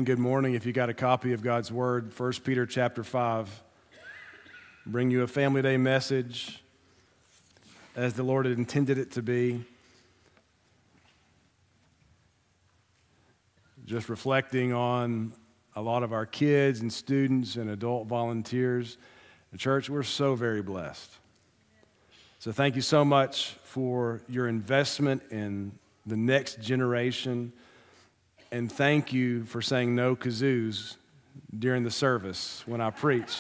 Good morning. If you got a copy of God's Word, 1 Peter chapter 5, bring you a Family Day message as the Lord had intended it to be. Just reflecting on a lot of our kids and students and adult volunteers. The church, we're so very blessed. So thank you so much for your investment in the next generation. And thank you for saying no kazoos during the service when I preach.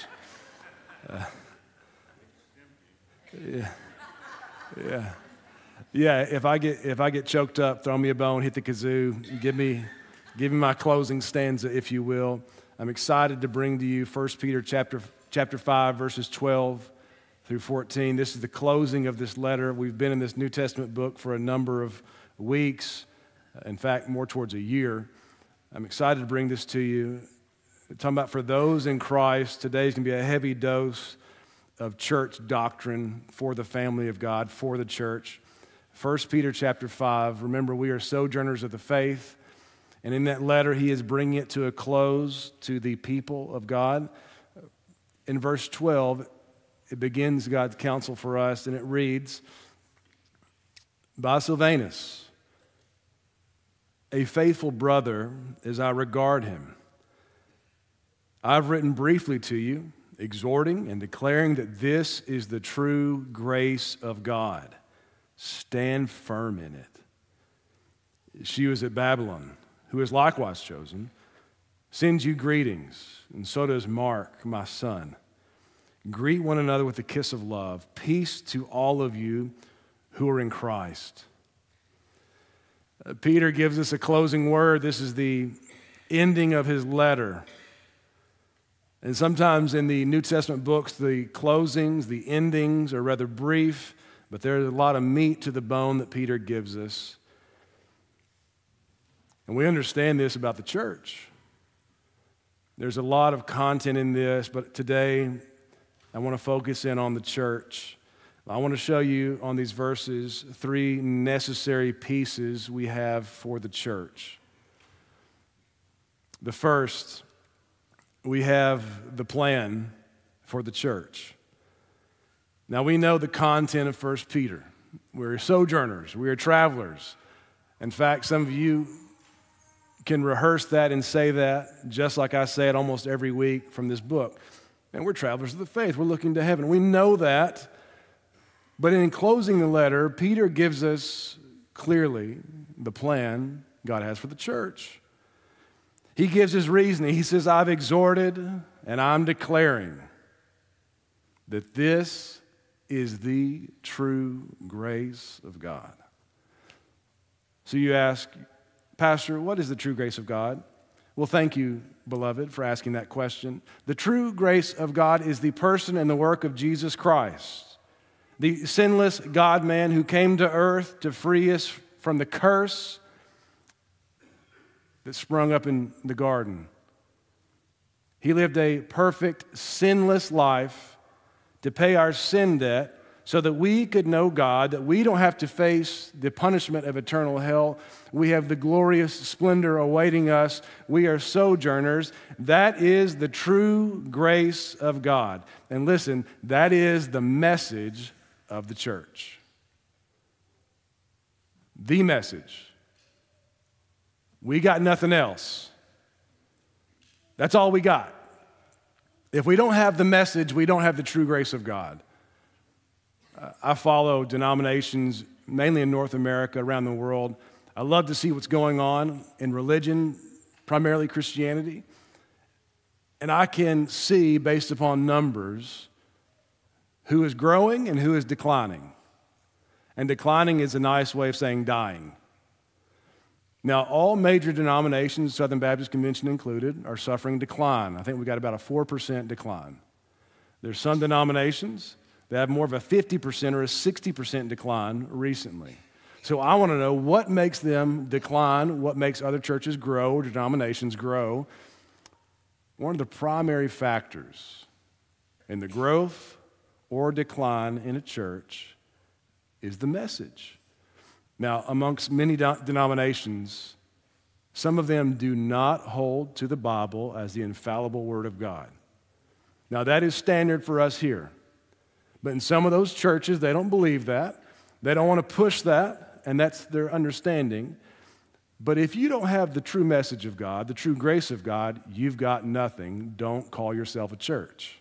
Yeah. If I get choked up, throw me a bone, hit the kazoo, give me my closing stanza, if you will. I'm excited to bring to you 1 Peter chapter 5, verses 12 through 14. This is the closing of this letter. We've been in this New Testament book for a number of weeks. In fact, more towards a year. I'm excited to bring this to you. Talking about for those in Christ, today's going to be a heavy dose of church doctrine for the family of God, for the church. 1 Peter chapter 5, remember we are sojourners of the faith, and in that letter he is bringing it to a close to the people of God. In verse 12, it begins God's counsel for us, and it reads, By Silvanus, a faithful brother as I regard him, I've written briefly to you, exhorting and declaring that this is the true grace of God. Stand firm in it. She was at Babylon, who is likewise chosen, sends you greetings, and so does Mark, my son. Greet one another with a kiss of love. Peace to all of you who are in Christ. Peter gives us a closing word. This is the ending of his letter. And sometimes in the New Testament books, the closings, the endings are rather brief, but there's a lot of meat to the bone that Peter gives us. And we understand this about the church. There's a lot of content in this, but today I want to focus in on the church. I want to show you on these verses three necessary pieces we have for the church. The first, we have the plan for the church. Now we know the content of 1 Peter. We're sojourners, we are travelers. In fact, some of you can rehearse that and say that, just like I say it almost every week from this book. And we're travelers of the faith, we're looking to heaven. We know that. But in closing the letter, Peter gives us clearly the plan God has for the church. He gives his reasoning. He says, I've exhorted and I'm declaring that this is the true grace of God. So you ask, Pastor, what is the true grace of God? Well, thank you, beloved, for asking that question. The true grace of God is the person and the work of Jesus Christ, the sinless God-man who came to earth to free us from the curse that sprung up in the garden. He lived a perfect, sinless life to pay our sin debt so that we could know God, that we don't have to face the punishment of eternal hell. We have the glorious splendor awaiting us. We are sojourners. That is the true grace of God. And listen, that is the message of the church. The message. We got nothing else. That's all we got. If we don't have the message, we don't have the true grace of God. I follow denominations, mainly in North America, around the world. I love to see what's going on in religion, primarily Christianity. And I can see, based upon numbers, who is growing and who is declining. And declining is a nice way of saying dying. Now, all major denominations, Southern Baptist Convention included, are suffering decline. I think we got about a 4% decline. There's some denominations that have more of a 50% or a 60% decline recently. So I want to know what makes them decline, what makes other churches grow or denominations grow. One of the primary factors in the growth or decline in a church is the message. Now, amongst many denominations, Some of them do not hold to the Bible as the infallible Word of God. Now, that is standard for us here. But in some of those churches, they don't believe that. They don't want to push that, and that's their understanding. But if you don't have the true message of God, the true grace of God, you've got nothing. Don't call yourself a church.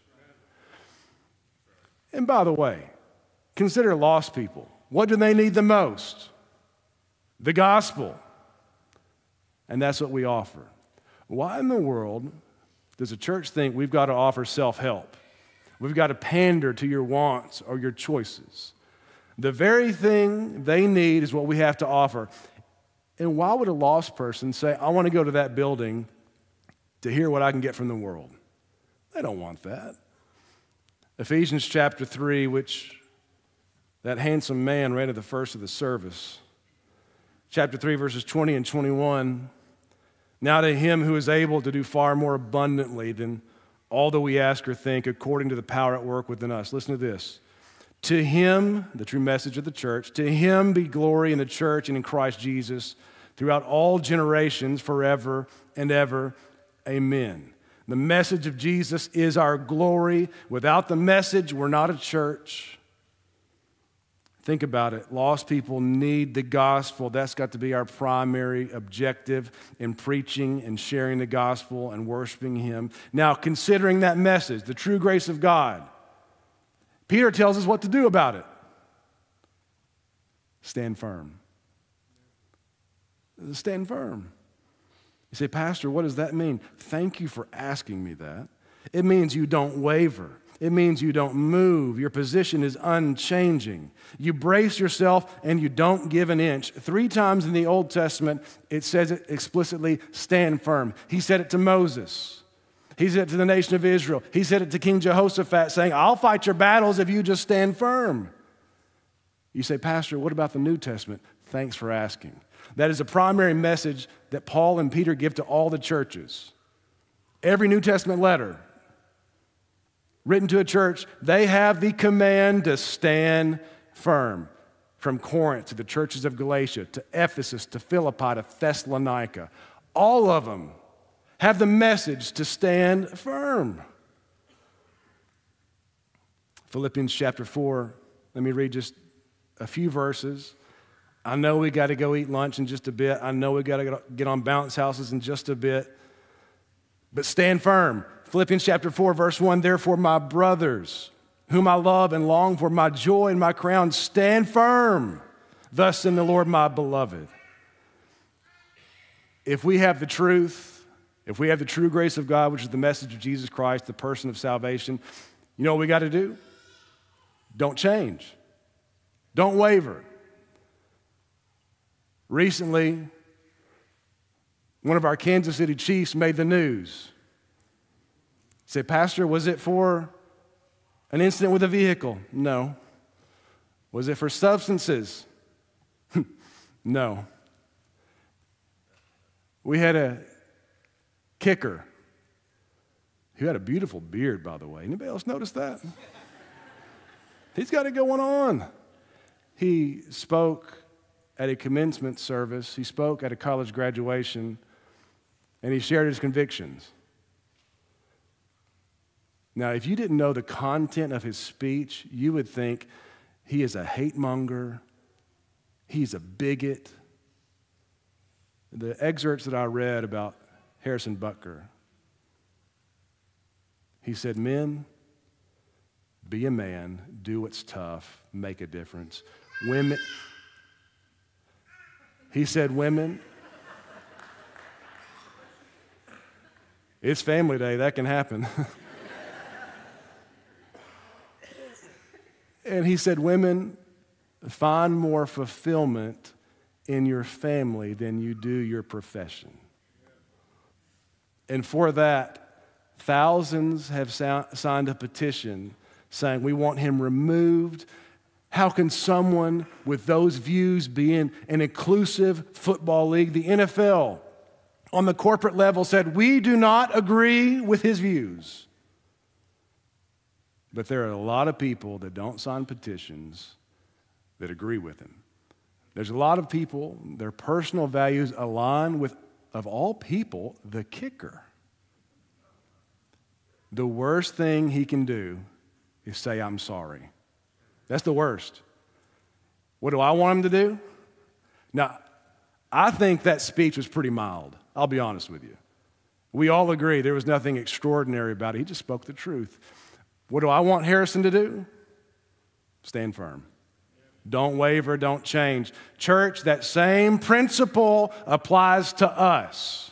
And by the way, consider lost people. What do they need the most? The gospel. And that's what we offer. Why in the world does a church think we've got to offer self-help? We've got to pander to your wants or your choices. The very thing they need is what we have to offer. And why would a lost person say, I want to go to that building to hear what I can get from the world? They don't want that. Ephesians chapter 3, which that handsome man read at the first of the service. Chapter 3, verses 20 and 21. Now to him who is able to do far more abundantly than all that we ask or think, according to the power at work within us. Listen to this. To him, the true message of the church, to him be glory in the church and in Christ Jesus throughout all generations, forever and ever. Amen. The message of Jesus is our glory. Without the message, we're not a church. Think about it. Lost people need the gospel. That's got to be our primary objective in preaching and sharing the gospel and worshiping him. Now, considering that message, the true grace of God, Peter tells us what to do about it. Stand firm. Stand firm. You say, Pastor, what does that mean? Thank you for asking me that. It means you don't waver. It means you don't move. Your position is unchanging. You brace yourself and you don't give an inch. 3 times in the Old Testament, it says it explicitly, stand firm. He said it to Moses. He said it to the nation of Israel. He said it to King Jehoshaphat, saying, I'll fight your battles if you just stand firm. You say, Pastor, what about the New Testament? Thanks for asking. That is a primary message that Paul and Peter give to all the churches. Every New Testament letter written to a church, they have the command to stand firm. From Corinth to the churches of Galatia, to Ephesus, to Philippi, to Thessalonica. All of them have the message to stand firm. Philippians chapter 4, let me read just a few verses. I know we got to go eat lunch in just a bit. I know we got to get on bounce houses in just a bit. But stand firm. Philippians chapter 4, verse 1, therefore, my brothers, whom I love and long for, my joy and my crown, stand firm, thus in the Lord, my beloved. If we have the truth, if we have the true grace of God, which is the message of Jesus Christ, the person of salvation, you know what we got to do? Don't change. Don't waver. Recently, one of our Kansas City Chiefs made the news. He said, Pastor, was it for an incident with a vehicle? No. Was it for substances? No. We had a kicker who had a beautiful beard, by the way. Anybody else notice that? He's got it going on. He spoke at a commencement service. He spoke at a college graduation, and he shared his convictions. Now, if you didn't know the content of his speech, you would think he is a hate monger, he's a bigot. The excerpts that I read about Harrison Butker, he said, men, be a man, do what's tough, make a difference. Women, he said, women, it's family day, that can happen. And he said, women, find more fulfillment in your family than you do your profession. And for that, thousands have signed a petition saying, we want him removed. How can someone with those views be in an inclusive football league? The NFL, on the corporate level, said, we do not agree with his views. But there are a lot of people that don't sign petitions that agree with him. There's a lot of people, their personal values align with of all people, the kicker. The worst thing he can do is say, I'm sorry. That's the worst. What do I want him to do? Now, I think that speech was pretty mild. I'll be honest with you. We all agree there was nothing extraordinary about it. He just spoke the truth. What do I want Harrison to do? Stand firm. Don't waver, don't change. Church, that same principle applies to us.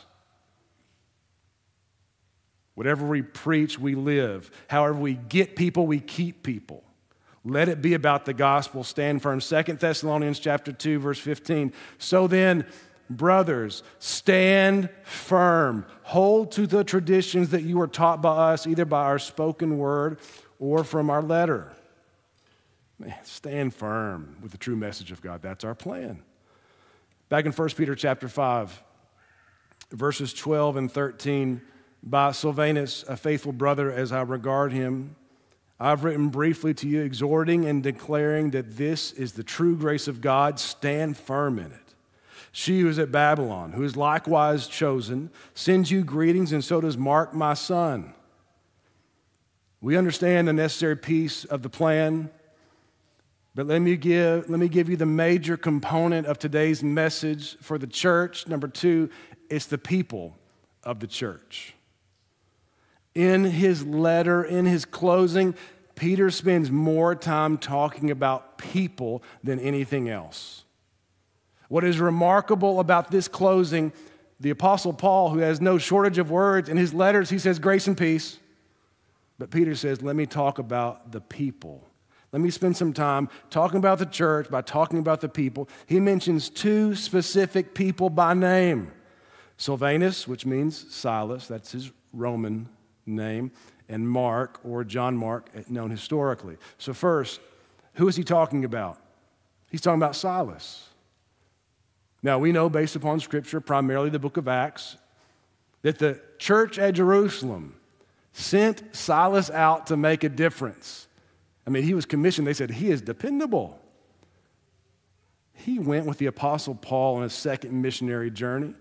Whatever we preach, we live. However we get people, we keep people. Let it be about the gospel. Stand firm. 2 Thessalonians chapter 2, verse 15. So then, brothers, stand firm. Hold to the traditions that you were taught by us, either by our spoken word or from our letter. Man, stand firm with the true message of God. That's our plan. Back in 1 Peter chapter 5, verses 12 and 13, by Silvanus, a faithful brother as I regard him, I've written briefly to you, exhorting and declaring that this is the true grace of God. Stand firm in it. She who is at Babylon, who is likewise chosen, sends you greetings, and so does Mark, my son. We understand the necessary piece of the plan, but let me give you the major component of today's message for the church. Number 2, it's the people of the church. In his letter, in his closing, Peter spends more time talking about people than anything else. What is remarkable about this closing, the Apostle Paul, who has no shortage of words, in his letters he says grace and peace. But Peter says, let me talk about the people. Let me spend some time talking about the church by talking about the people. He mentions 2 specific people by name. Silvanus, which means Silas, that's his Roman name, and Mark, or John Mark, known historically. So first, who is he talking about? He's talking about Silas. Now, we know, based upon Scripture, primarily the book of Acts, that the church at Jerusalem sent Silas out to make a difference. I mean, he was commissioned. They said, he is dependable. He went with the Apostle Paul on a second missionary journey.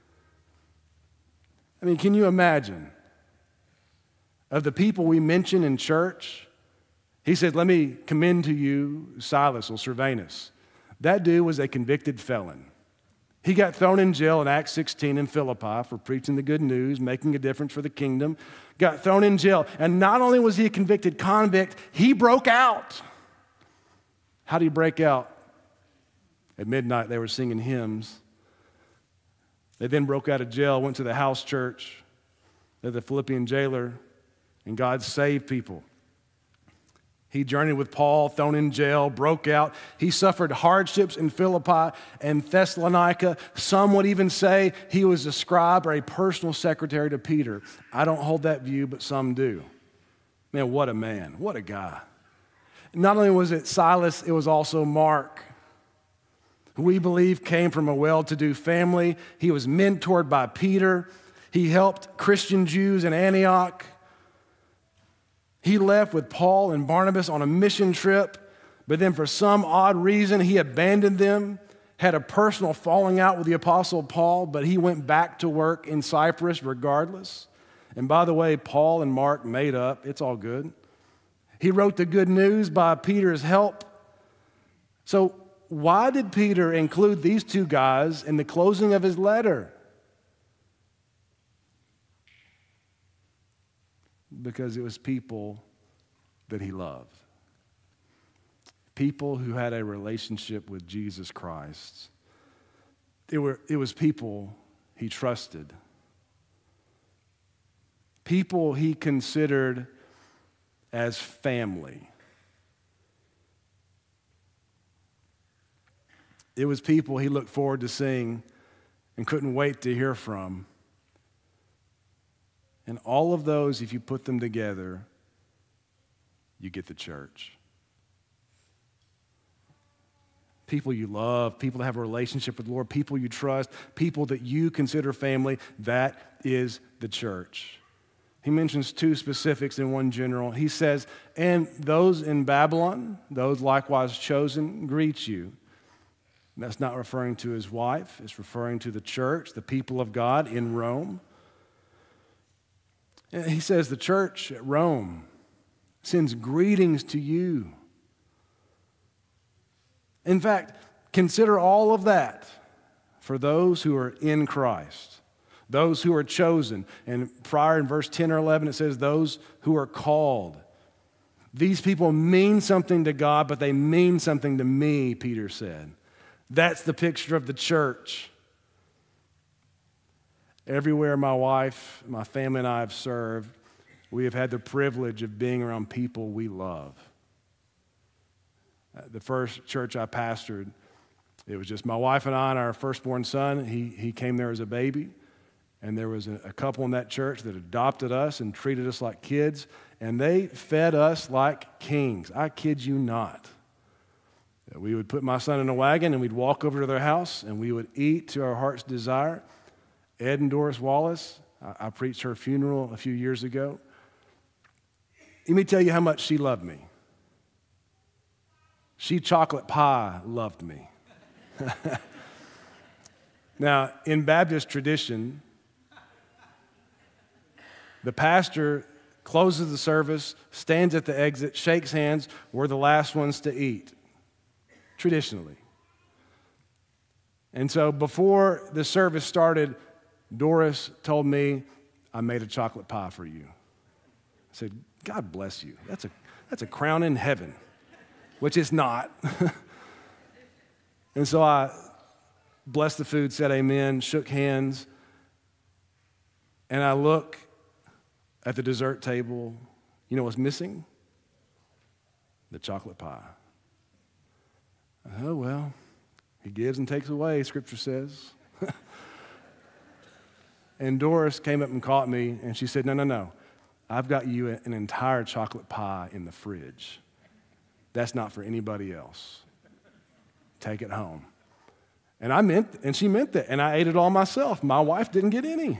I mean, can you imagine? Of the people we mention in church, he said, let me commend to you Silas or Silvanus. That dude was a convicted felon. He got thrown in jail in Acts 16 in Philippi for preaching the good news, making a difference for the kingdom. Got thrown in jail. And not only was he a convicted convict, he broke out. How did he break out? At midnight, they were singing hymns. They then broke out of jail, went to the house church. They're the Philippian jailer. And God saved people. He journeyed with Paul, thrown in jail, broke out. He suffered hardships in Philippi and Thessalonica. Some would even say he was a scribe or a personal secretary to Peter. I don't hold that view, but some do. Man, what a man. What a guy. Not only was it Silas, it was also Mark, who we believe came from a well-to-do family. He was mentored by Peter. He helped Christian Jews in Antioch. He left with Paul and Barnabas on a mission trip, but then for some odd reason, he abandoned them, had a personal falling out with the Apostle Paul, but he went back to work in Cyprus regardless. And by the way, Paul and Mark made up. It's all good. He wrote the good news by Peter's help. So why did Peter include these 2 guys in the closing of his letter? Because it was people that he loved. People who had a relationship with Jesus Christ. It was people he trusted. People he considered as family. It was people he looked forward to seeing and couldn't wait to hear from. And all of those, if you put them together, you get the church. People you love, people that have a relationship with the Lord, people you trust, people that you consider family, that is the church. He mentions 2 specifics and 1 general. He says, and those in Babylon, those likewise chosen, greet you. And that's not referring to his wife. It's referring to the church, the people of God in Rome. And he says the church at Rome sends greetings to you. In fact, consider all of that for those who are in Christ, those who are chosen. And prior in verse 10 or 11, it says those who are called. These people mean something to God, but they mean something to me, Peter said. That's the picture of the church. Everywhere my wife, my family, and I have served, we have had the privilege of being around people we love. The first church I pastored, it was just my wife and I and our firstborn son. He came there as a baby, and there was a couple in that church that adopted us and treated us like kids, and they fed us like kings. I kid you not. We would put my son in a wagon, and we'd walk over to their house, and we would eat to our heart's desire. Ed and Doris Wallace, I preached her funeral a few years ago. Let me tell you how much she loved me. She chocolate pie loved me. Now, in Baptist tradition, the pastor closes the service, stands at the exit, shakes hands. We're the last ones to eat, traditionally. And so before the service started, Doris told me, I made a chocolate pie for you. I said, God bless you. That's a crown in heaven, which it's not. And so I blessed the food, said amen, shook hands, and I look at the dessert table. You know what's missing? The chocolate pie. Oh, well, he gives and takes away, Scripture says. And Doris came up and caught me, and she said, no. I've got you an entire chocolate pie in the fridge. That's not for anybody else. Take it home. And she meant that, and I ate it all myself. My wife didn't get any.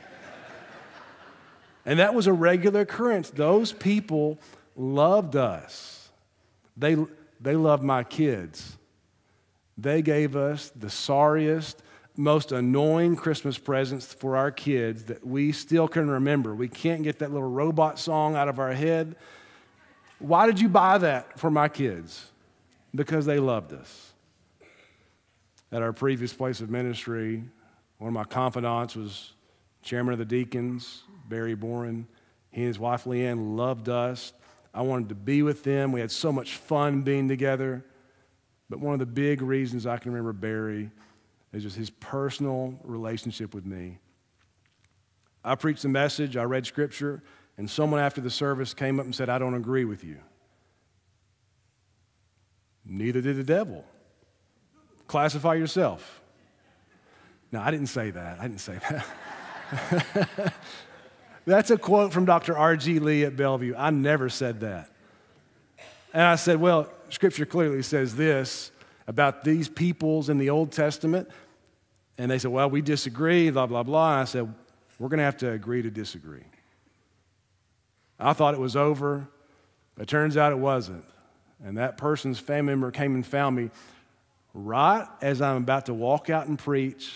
And that was a regular occurrence. Those people loved us. They loved my kids. They gave us the sorriest, most annoying Christmas presents for our kids that we still can remember. We can't get that little robot song out of our head. Why did you buy that for my kids? Because they loved us. At our previous place of ministry, one of my confidants was chairman of the deacons, Barry Boren. He and his wife Leanne loved us. I wanted to be with them. We had so much fun being together. But one of the big reasons I can remember Barry is just his personal relationship with me. I preached a message, I read Scripture, and someone after the service came up and said, I don't agree with you. Neither did the devil. Classify yourself. No, I didn't say that. That's a quote from Dr. R.G. Lee at Bellevue. I never said that. And I said, well, Scripture clearly says this about these peoples in the Old Testament. And they said, well, we disagree, blah, blah, blah. And I said, we're going to have to agree to disagree. I thought it was over, but it turns out it wasn't. And that person's family member came and found me right as I'm about to walk out and preach,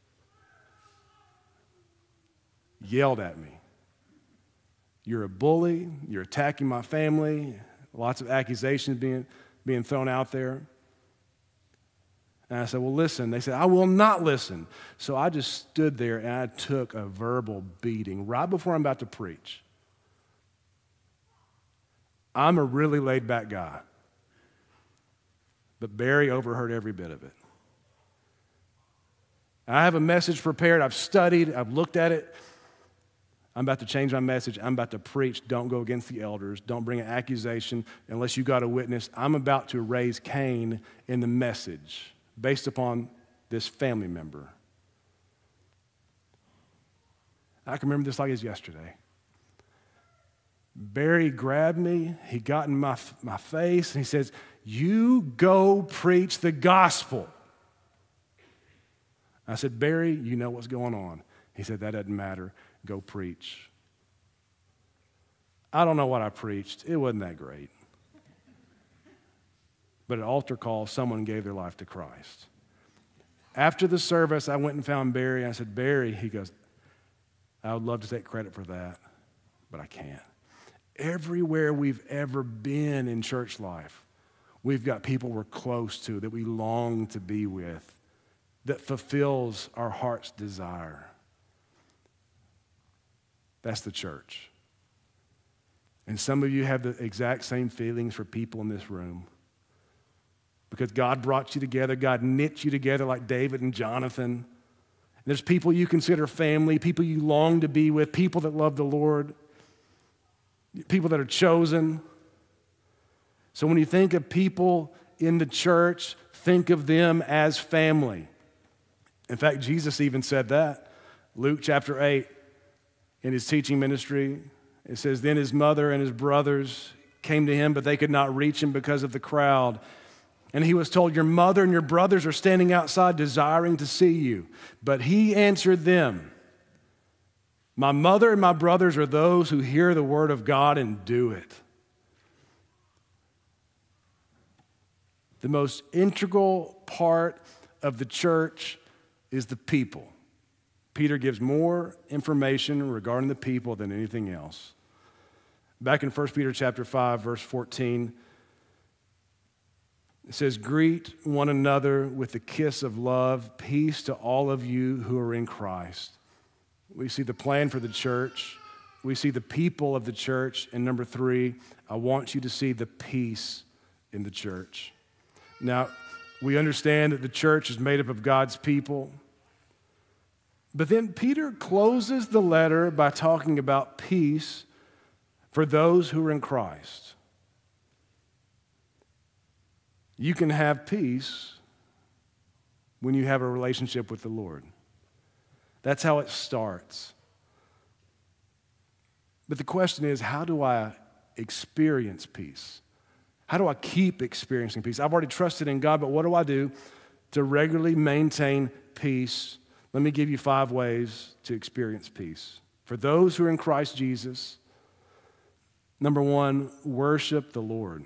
yelled at me. You're a bully. You're attacking my family. Lots of accusations being thrown out there. And I said, well, listen. They said, I will not listen. So I just stood there and I took a verbal beating right before I'm about to preach. I'm a really laid-back guy. But Barry overheard every bit of it. I have a message prepared. I've studied. I've looked at it. I'm about to change my message. I'm about to preach. Don't go against the elders. Don't bring an accusation unless you got a witness. I'm about to raise Cain in the message based upon this family member. I can remember this like it was yesterday. Barry grabbed me. He got in my face, and he says, you go preach the gospel. I said, Barry, you know what's going on. He said, that doesn't matter. Go preach. I don't know what I preached. It wasn't that great. But at altar call, someone gave their life to Christ. After the service, I went and found Barry. I said, Barry, he goes, I would love to take credit for that, but I can't. Everywhere we've ever been in church life, we've got people we're close to, that we long to be with, that fulfills our heart's desire. That's the church. And some of you have the exact same feelings for people in this room. Because God brought you together, God knit you together like David and Jonathan. There's people you consider family, people you long to be with, people that love the Lord, people that are chosen. So when you think of people in the church, think of them as family. In fact, Jesus even said that. Luke chapter 8, in his teaching ministry, it says, then his mother and his brothers came to him, but they could not reach him because of the crowd. And he was told, your mother and your brothers are standing outside desiring to see you. But he answered them, my mother and my brothers are those who hear the word of God and do it. The most integral part of the church is the people. Peter gives more information regarding the people than anything else. Back in 1 Peter chapter 5, verse 14, it says, greet one another with the kiss of love. Peace to all of you who are in Christ. We see the plan for the church. We see the people of the church. And number 3, I want you to see the peace in the church. Now, we understand that the church is made up of God's people. But then Peter closes the letter by talking about peace for those who are in Christ. You can have peace when you have a relationship with the Lord. That's how it starts. But the question is, how do I experience peace? How do I keep experiencing peace? I've already trusted in God, but what do I do to regularly maintain peace? Let me give you 5 ways to experience peace. For those who are in Christ Jesus, number 1, worship the Lord.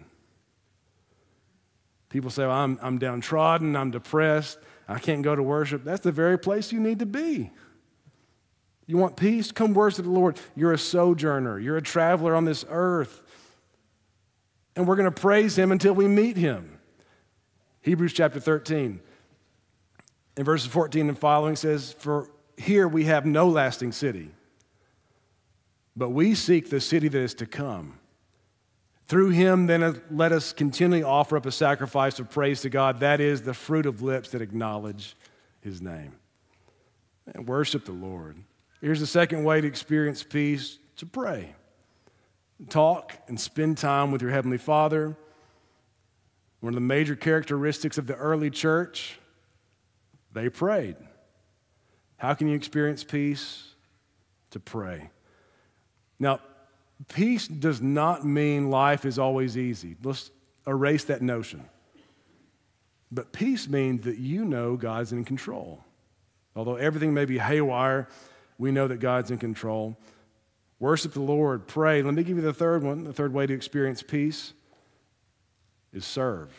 People say, well, I'm downtrodden, I'm depressed, I can't go to worship. That's the very place you need to be. You want peace? Come worship the Lord. You're a sojourner. You're a traveler on this earth. And we're going to praise him until we meet him. Hebrews chapter 13. In verses 14 and following says, for here we have no lasting city, but we seek the city that is to come. Through him, then, let us continually offer up a sacrifice of praise to God. That is the fruit of lips that acknowledge his name. And worship the Lord. Here's the second way to experience peace, to pray. Talk and spend time with your Heavenly Father. One of the major characteristics of the early church, they prayed. How can you experience peace? To pray. Now, peace does not mean life is always easy. Let's erase that notion. But peace means that you know God's in control. Although everything may be haywire, we know that God's in control. Worship the Lord, pray. Let me give you the third one. The third way to experience peace is serve.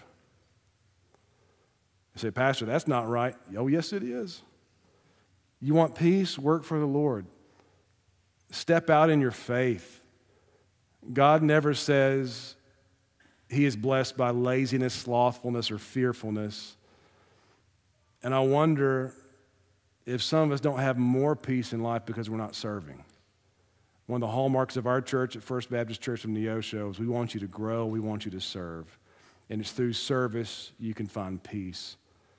You say, Pastor, that's not right. Oh, yes, it is. You want peace? Work for the Lord. Step out in your faith. God never says he is blessed by laziness, slothfulness, or fearfulness. And I wonder if some of us don't have more peace in life because we're not serving. One of the hallmarks of our church at First Baptist Church of Neosho is we want you to grow, we want you to serve. And it's through service you can find peace.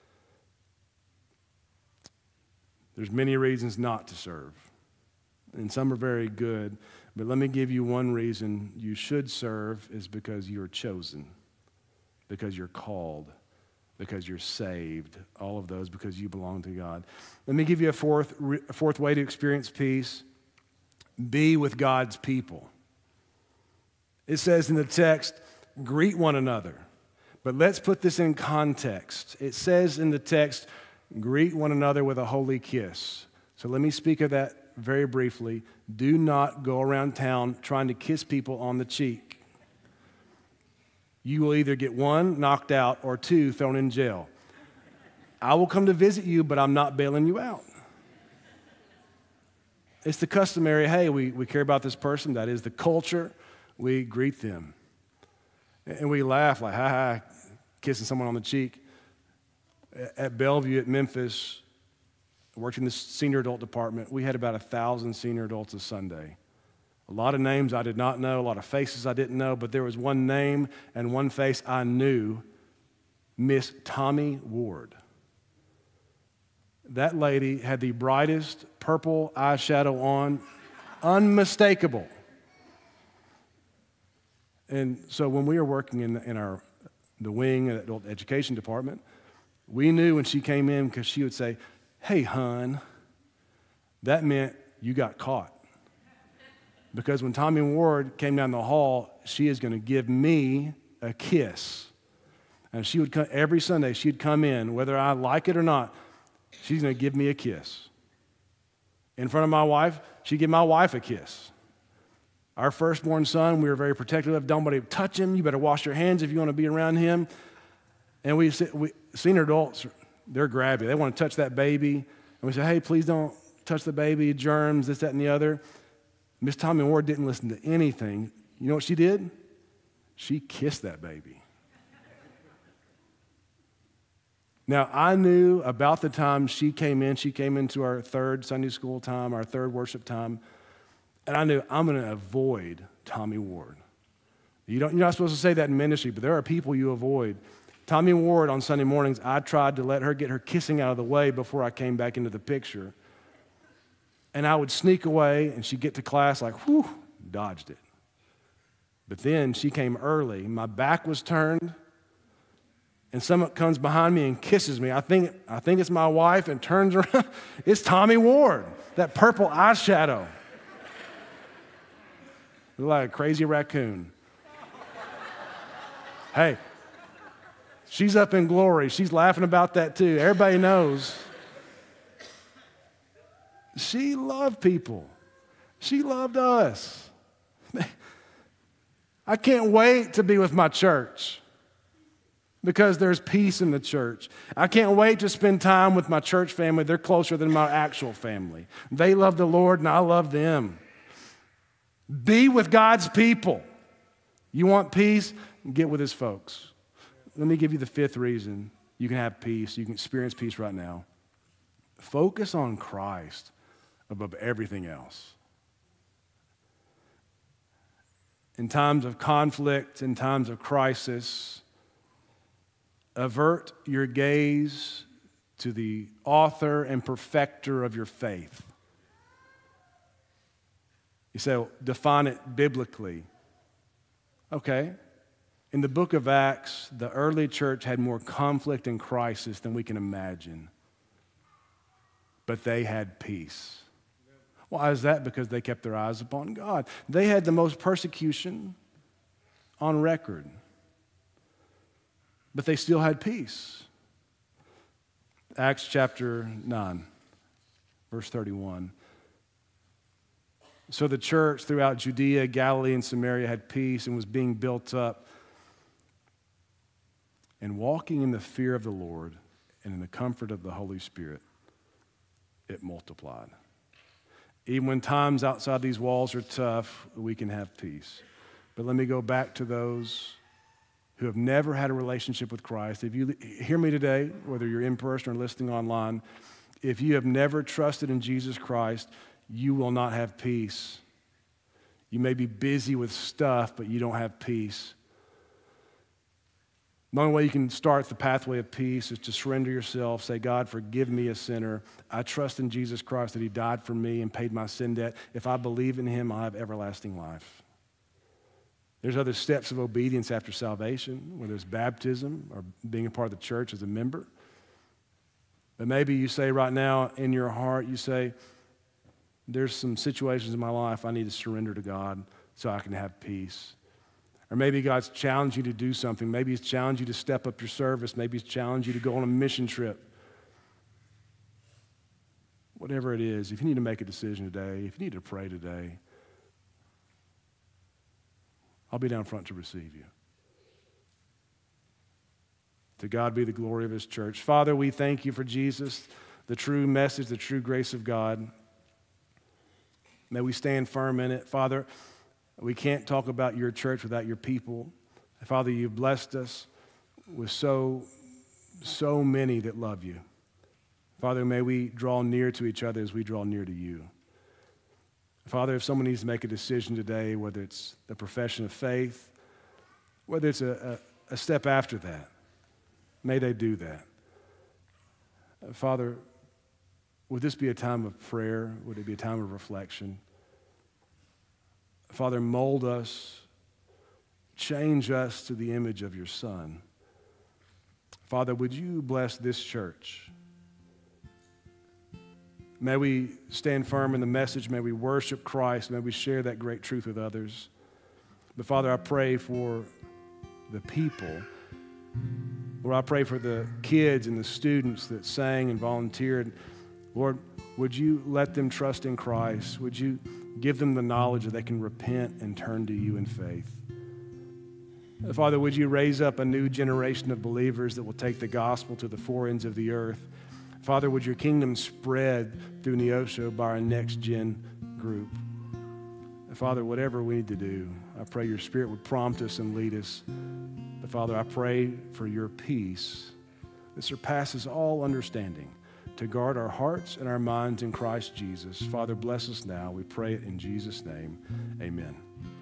There's many reasons not to serve, and some are very good, but let me give you one reason you should serve is because you're chosen, because you're called, because you're saved, all of those because you belong to God. Let me give you a fourth way to experience peace. Be with God's people. It says in the text, greet one another. But let's put this in context. It says in the text, greet one another with a holy kiss. So let me speak of that very briefly. Do not go around town trying to kiss people on the cheek. You will either get 1, knocked out, or 2, thrown in jail. I will come to visit you, but I'm not bailing you out. It's the customary, hey, we care about this person. That is the culture. We greet them. And we laugh like, ha ha, kissing someone on the cheek. At Bellevue at Memphis, I worked in the senior adult department. We had about 1,000 senior adults a Sunday. A lot of names I did not know, a lot of faces I didn't know, but there was one name and one face I knew, Miss Tommy Ward. That lady had the brightest purple eyeshadow on, unmistakable. And so when we were working in the wing at the adult education department, we knew when she came in because she would say, hey, hun, that meant you got caught. Because when Tommy Ward came down the hall, she is going to give me a kiss. And she would come, every Sunday, she'd come in, whether I like it or not, she's going to give me a kiss. In front of my wife, she'd give my wife a kiss. Our firstborn son, we were very protective of. Don't nobody touch him. You better wash your hands if you want to be around him. And we senior adults, they're grabby. They want to touch that baby. And we say, hey, please don't touch the baby, germs, this, that, and the other. Miss Tommy Ward didn't listen to anything. You know what she did? She kissed that baby. Now, I knew about the time she came into our third Sunday school time, our third worship time, and I knew I'm going to avoid Tommy Ward. You're not supposed to say that in ministry, but there are people you avoid. Tommy Ward on Sunday mornings, I tried to let her get her kissing out of the way before I came back into the picture. And I would sneak away, and she'd get to class like, whew, dodged it. But then she came early. My back was turned, and someone comes behind me and kisses me. I think it's my wife, and turns around. It's Tommy Ward, that purple eyeshadow. Look like a crazy raccoon. Hey, she's up in glory. She's laughing about that too. Everybody knows. She loved people. She loved us. I can't wait to be with my church because there's peace in the church. I can't wait to spend time with my church family. They're closer than my actual family. They love the Lord and I love them. Be with God's people. You want peace? Get with his folks. Let me give you the fifth reason you can have peace, you can experience peace right now. Focus on Christ above everything else. In times of conflict, in times of crisis, avert your gaze to the author and perfecter of your faith. You say, well, define it biblically. Okay. In the book of Acts, the early church had more conflict and crisis than we can imagine. But they had peace. Why is that? Because they kept their eyes upon God. They had the most persecution on record. But they still had peace. Acts chapter 9, verse 31. So the church throughout Judea, Galilee, and Samaria had peace and was being built up and walking in the fear of the Lord and in the comfort of the Holy Spirit. It multiplied. Even when times outside these walls are tough, we can have peace. But let me go back to those who have never had a relationship with Christ. If you hear me today, whether you're in person or listening online, if you have never trusted in Jesus Christ, you will not have peace. You may be busy with stuff, but you don't have peace. The only way you can start the pathway of peace is to surrender yourself, say, God, forgive me a sinner. I trust in Jesus Christ that he died for me and paid my sin debt. If I believe in him, I'll have everlasting life. There's other steps of obedience after salvation, whether it's baptism or being a part of the church as a member. But maybe you say right now in your heart, you say, there's some situations in my life I need to surrender to God so I can have peace. Or maybe God's challenged you to do something. Maybe he's challenged you to step up your service. Maybe he's challenged you to go on a mission trip. Whatever it is, if you need to make a decision today, if you need to pray today, I'll be down front to receive you. To God be the glory of his church. Father, we thank you for Jesus, the true message, the true grace of God. May we stand firm in it. Father, we can't talk about your church without your people. Father, you've blessed us with so many that love you. Father, may we draw near to each other as we draw near to you. Father, if someone needs to make a decision today, whether it's the profession of faith, whether it's a step after that, may they do that. Father, would this be a time of prayer? Would it be a time of reflection? Father, mold us, change us to the image of your Son. Father, would you bless this church? May we stand firm in the message. May we worship Christ. May we share that great truth with others. But Father, I pray for the people. Lord, I pray for the kids and the students that sang and volunteered. Lord, would you let them trust in Christ? Would you give them the knowledge that they can repent and turn to you in faith? Father, would you raise up a new generation of believers that will take the gospel to the four ends of the earth? Father, would your kingdom spread through Neosho by our next gen group? Father, whatever we need to do, I pray your Spirit would prompt us and lead us. But Father, I pray for your peace that surpasses all understanding to guard our hearts and our minds in Christ Jesus. Father, bless us now. We pray it in Jesus' name. Amen.